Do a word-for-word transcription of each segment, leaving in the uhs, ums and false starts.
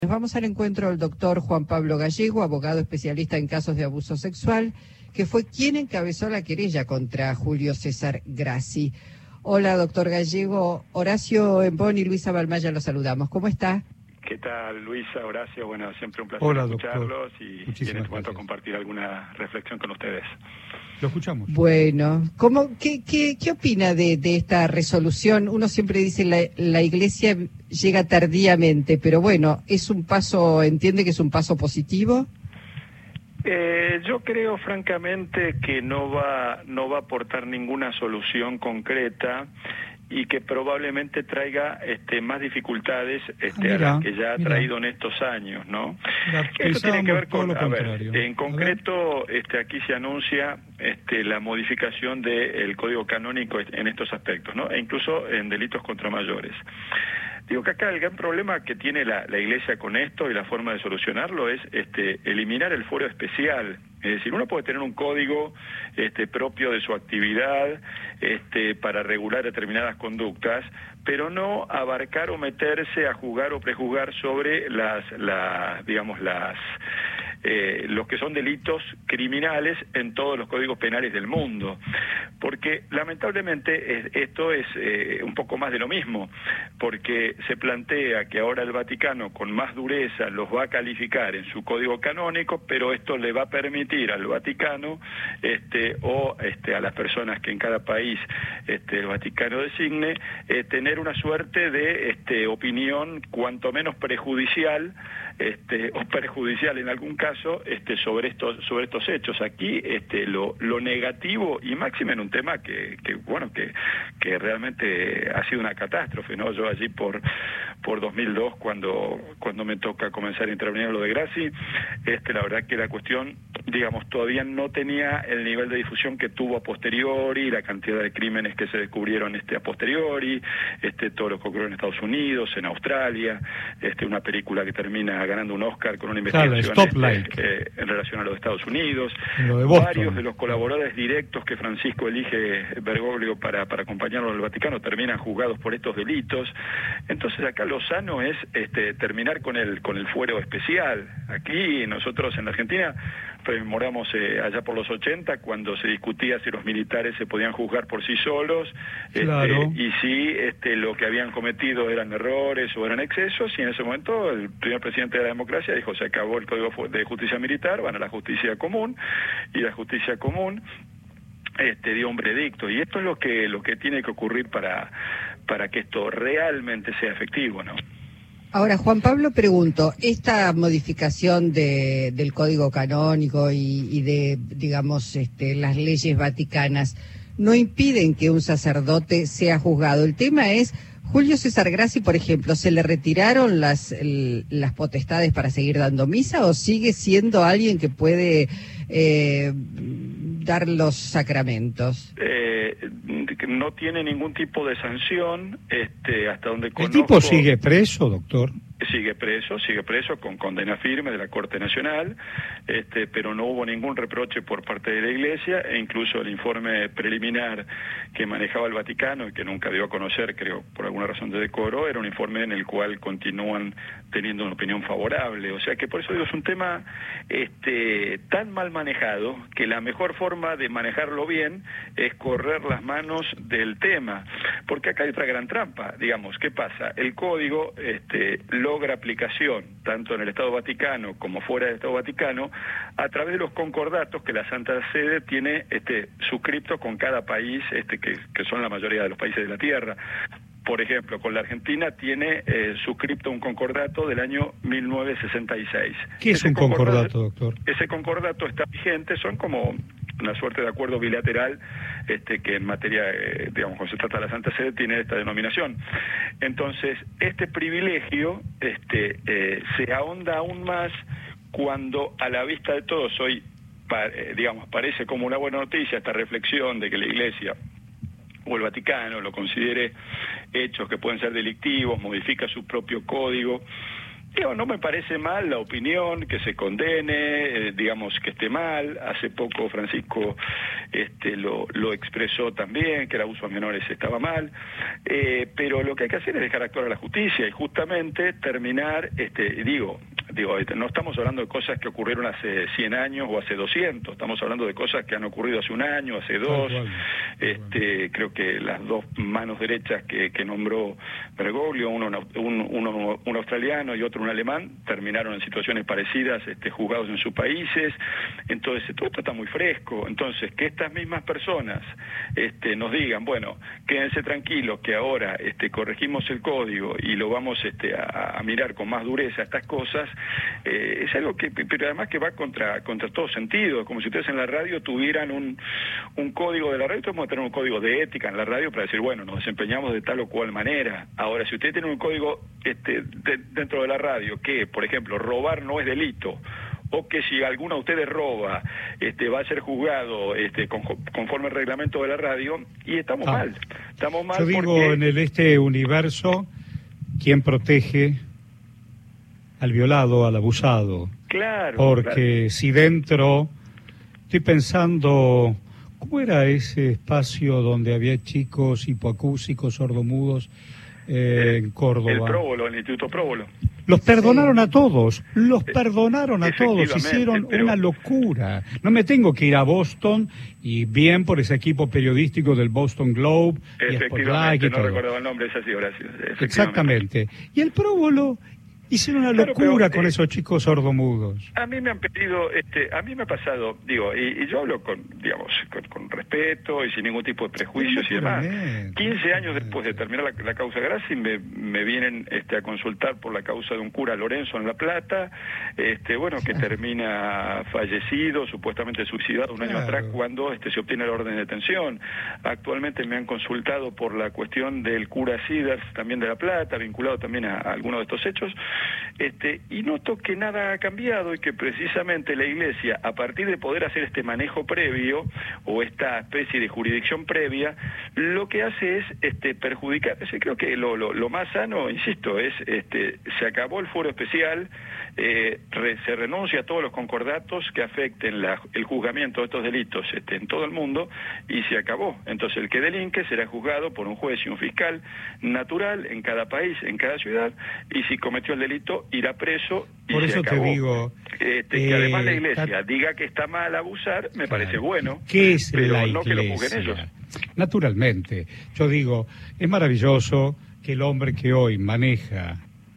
Nos vamos al encuentro del doctor Juan Pablo Gallego, abogado especialista en casos de abuso sexual, que fue quien encabezó la querella contra Julio César Grassi. Hola, doctor Gallego. Horacio Embón y Luisa Balmaya los saludamos. ¿Cómo está? ¿Qué tal, Luisa, Horacio? Bueno, siempre un placer Hola, escucharlos doctor. y, Muchísimas y en este momento gracias. compartir alguna reflexión con ustedes. Lo escuchamos. Bueno, ¿cómo, qué, qué, ¿qué opina de, de esta resolución? Uno siempre dice la, la Iglesia llega tardíamente, pero bueno, ¿es un paso, entiende que es un paso positivo? Eh, yo creo francamente que no va, no va a aportar ninguna solución concreta y que probablemente traiga este, más dificultades este, ah, mira, a las que ya ha mira. traído en estos años, ¿no? Mira, Esto tiene que ver con, todo lo a ver, contrario. en concreto, este, aquí se anuncia este, la modificación del Código Canónico en estos aspectos, ¿no? E incluso en delitos contra mayores. Digo que acá el gran problema que tiene la, la Iglesia con esto y la forma de solucionarlo es este, eliminar el fuero especial. Es decir, uno puede tener un código este, propio de su actividad este, para regular determinadas conductas, pero no abarcar o meterse a juzgar o prejuzgar sobre las, las digamos, las eh, los que son delitos criminales en todos los códigos penales del mundo. Porque lamentablemente es, esto es eh, un poco más de lo mismo, porque se plantea que ahora el Vaticano con más dureza los va a calificar en su código canónico, pero esto le va a permitir al Vaticano este, o este, a las personas que en cada país este, el Vaticano designe eh, tener una suerte de este, opinión cuanto menos prejudicial este, o perjudicial en algún caso este, sobre estos sobre estos hechos. Aquí este, lo, lo negativo y máximo en un tema que, que bueno que, que realmente ha sido una catástrofe, ¿no? Yo allí por por dos mil dos cuando cuando me toca comenzar a intervenir en lo de Grassi, este, la verdad que la cuestión, digamos, todavía no tenía el nivel de difusión que tuvo a posteriori, la cantidad de crímenes que se descubrieron este, a posteriori, este, todo lo que ocurrió en Estados Unidos, en Australia, este, una película que termina ganando un Oscar con una investigación claro, este, eh, en relación a los Estados Unidos, lo de varios de los colaboradores directos que Francisco elige Bergoglio para, para acompañarlo al Vaticano terminan juzgados por estos delitos. Entonces acá lo sano es este, terminar con el con el fuero especial. Aquí nosotros en la Argentina rememoramos eh, allá por los ochenta cuando se discutía si los militares se podían juzgar por sí solos, claro. este, y si este, lo que habían cometido eran errores o eran excesos, y en ese momento el primer presidente de la democracia dijo: se acabó el Código de Justicia Militar, van a la justicia común, y la justicia común este, dio un veredicto, y esto es lo que lo que tiene que ocurrir para para que esto realmente sea efectivo, ¿no? Ahora, Juan Pablo, pregunto, esta modificación de, del Código Canónico y, y de, digamos, este, las leyes vaticanas, no impiden que un sacerdote sea juzgado. El tema es, Julio César Grassi, por ejemplo, ¿se le retiraron las, el, las potestades para seguir dando misa o sigue siendo alguien que puede eh, dar los sacramentos? Eh, no tiene ningún tipo de sanción, este, hasta donde conozco. ¿El tipo sigue preso, doctor? Sigue preso, sigue preso con condena firme de la Corte Nacional, este, pero no hubo ningún reproche por parte de la Iglesia, e incluso el informe preliminar que manejaba el Vaticano y que nunca dio a conocer, creo, por alguna razón de decoro, era un informe en el cual continúan teniendo una opinión favorable. O sea que por eso digo, es un tema este, tan mal manejado que la mejor forma de manejarlo bien es correr las manos del tema, porque acá hay otra gran trampa, digamos. ¿Qué pasa? El código este, logra aplicación tanto en el Estado Vaticano como fuera del Estado Vaticano a través de los concordatos que la Santa Sede tiene este, suscriptos con cada país, este, que, que son la mayoría de los países de la Tierra. Por ejemplo, con la Argentina tiene eh, suscripto un concordato del año mil novecientos sesenta y seis. ¿Qué es ese un concordato, doctor? Ese concordato está vigente, son como una suerte de acuerdo bilateral este, que en materia, eh, digamos, cuando se trata de la Santa Sede, tiene esta denominación. Entonces, este privilegio este, eh, se ahonda aún más cuando a la vista de todos hoy, pa, eh, digamos, parece como una buena noticia esta reflexión de que la Iglesia o el Vaticano lo considere hechos que pueden ser delictivos, modifica su propio código, Digo, no me parece mal la opinión, que se condene, eh, digamos que esté mal. Hace poco Francisco este, lo, lo expresó también, que el abuso a menores estaba mal, eh, pero lo que hay que hacer es dejar actuar a la justicia y justamente terminar, este, digo, digo, no estamos hablando de cosas que ocurrieron hace cien años o hace doscientos, estamos hablando de cosas que han ocurrido hace un año, hace dos. Este, creo que las dos manos derechas que, que nombró Bergoglio, uno, un, uno un australiano y otro un alemán, terminaron en situaciones parecidas, este, juzgados en sus países. Entonces todo esto está muy fresco. Entonces que estas mismas personas este, nos digan, bueno, quédense tranquilos que ahora este, corregimos el código y lo vamos este, a, a mirar con más dureza estas cosas, eh, es algo que, pero además que va contra contra todo sentido, como si ustedes en la radio tuvieran un, un código de la radio. Tenemos que tener un código de ética en la radio para decir, bueno, nos desempeñamos de tal o cual manera. Ahora, si usted tiene un código este, de, dentro de la radio que, por ejemplo, robar no es delito, o que si alguno de ustedes roba, este, va a ser juzgado este, con, conforme al reglamento de la radio, y estamos ah, mal, estamos mal. Yo digo, porque... en el, este universo, ¿quién protege al violado, al abusado? Claro. Porque claro. si dentro, estoy pensando, ¿cómo era ese espacio donde había chicos hipoacúsicos, sordomudos eh, en Córdoba? El Próbolo, el Instituto Próbolo. Los perdonaron a todos, los perdonaron a todos, hicieron pero... una locura. No me tengo que ir a Boston, y bien por ese equipo periodístico del Boston Globe, y Spotlight y no todo. recordaba el nombre, es así, Horacio. Exactamente. Y el Próbolo hicieron una claro, locura pero, con eh, esos chicos sordomudos. A mí me han pedido, este, a mí me ha pasado, digo, y, y yo hablo con, digamos, con, con respeto y sin ningún tipo de prejuicios y demás. quince años después de terminar la, la causa Grassi, me, me vienen este, a consultar por la causa de un cura Lorenzo en La Plata, este, bueno, que termina fallecido, supuestamente suicidado un claro. año atrás cuando este, se obtiene el orden de detención. Actualmente me han consultado por la cuestión del cura Siders, también de La Plata, vinculado también a, a algunos de estos hechos. Este, y noto que nada ha cambiado y que precisamente la Iglesia, a partir de poder hacer este manejo previo o esta especie de jurisdicción previa, lo que hace es este, perjudicar. Yo creo que lo, lo, lo más sano, insisto, es este, se acabó el fuero especial, eh, re, se renuncia a todos los concordatos que afecten la, el juzgamiento de estos delitos este, en todo el mundo, y se acabó. Entonces el que delinque será juzgado por un juez y un fiscal natural en cada país, en cada ciudad, y si cometió el delito irá preso y por se eso acabó. te digo este, eh, que además la Iglesia ta... diga que está mal abusar me claro. parece bueno. ¿Qué es pero la no Iglesia? Que lo juzguen ellos. Naturalmente, yo digo, es maravilloso que el hombre que hoy maneja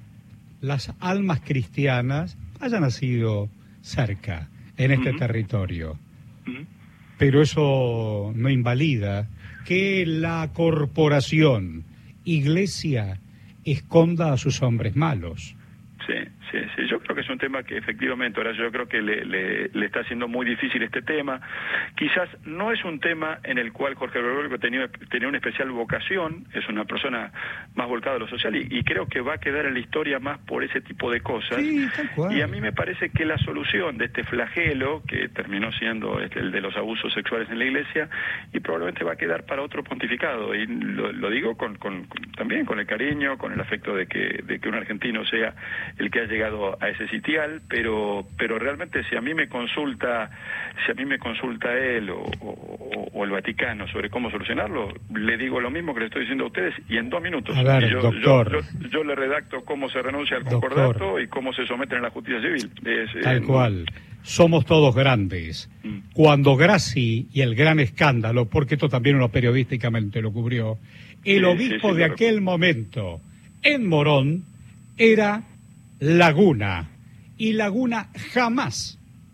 las almas cristianas haya nacido cerca en este uh-huh. territorio, uh-huh. pero eso no invalida que la corporación Iglesia esconda a sus hombres malos. Sí, sí, sí. Yo creo que es un tema que efectivamente, ahora yo creo que le, le, le está haciendo muy difícil este tema. Quizás no es un tema en el cual Jorge Bergoglio tenía, tenía una especial vocación, es una persona más volcada a lo social y, y creo que va a quedar en la historia más por ese tipo de cosas. Sí, tal cual. Y a mí me parece que la solución de este flagelo, que terminó siendo este, el de los abusos sexuales en la Iglesia, y probablemente va a quedar para otro pontificado. Y lo, lo digo con, con, con, también con el cariño, con el afecto de que, de que un argentino sea el que ha llegado a ese sitial, pero pero realmente si a mí me consulta si a mí me consulta él o, o, o el Vaticano sobre cómo solucionarlo, le digo lo mismo que le estoy diciendo a ustedes y en dos minutos. A ver, yo, doctor. Yo, yo, yo le redacto cómo se renuncia al concordato doctor. Y cómo se someten a la justicia civil. Es, Tal eh, cual. Somos todos grandes. Mm. Cuando Grassi y el gran escándalo, porque esto también uno periodísticamente lo cubrió, el sí, obispo sí, sí, de lo aquel recuerdo. momento en Morón era Laguna, y Laguna jamás,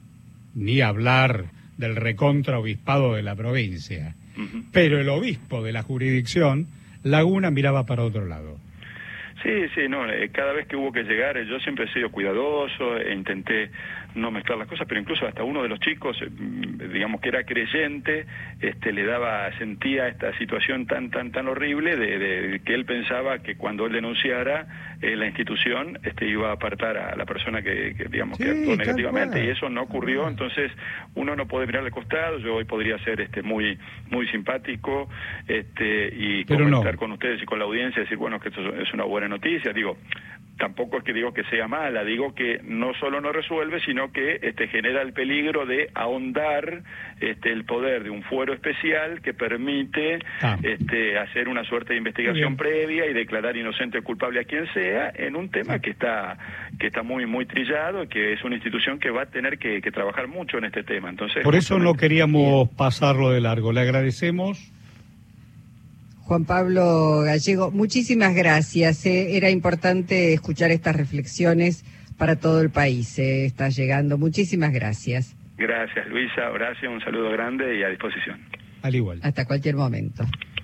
ni hablar del recontra obispado de la provincia, uh-huh. pero el obispo de la jurisdicción, Laguna miraba para otro lado. Sí, sí, no, eh, cada vez que hubo que llegar, eh, yo siempre he sido cuidadoso, e intenté no mezclar las cosas, pero incluso hasta uno de los chicos, eh, digamos que era creyente, este, le daba, sentía esta situación tan, tan, tan horrible de, de que él pensaba que cuando él denunciara eh, la institución, este, iba a apartar a la persona que, que digamos, sí, que actuó negativamente, y eso no ocurrió. Entonces uno no puede mirar al costado. Yo hoy podría ser, este, muy, muy simpático, este, y pero comentar no. con ustedes y con la audiencia, decir, bueno, que esto es una buena noticia, digo, tampoco es que digo que sea mala, digo que no solo no resuelve, sino que este, genera el peligro de ahondar este, el poder de un fuero especial que permite ah. este, hacer una suerte de investigación previa y declarar inocente o culpable a quien sea en un tema sí. que está que está muy muy trillado y que es una institución que va a tener que, que trabajar mucho en este tema. Entonces, por eso no queríamos pasarlo de largo. Le agradecemos. Juan Pablo Gallego, muchísimas gracias. Eh. Era importante escuchar estas reflexiones para todo el país. Eh. Está llegando. Muchísimas gracias. Gracias, Luisa. Horacio, un saludo grande y a disposición. Al igual. Hasta cualquier momento.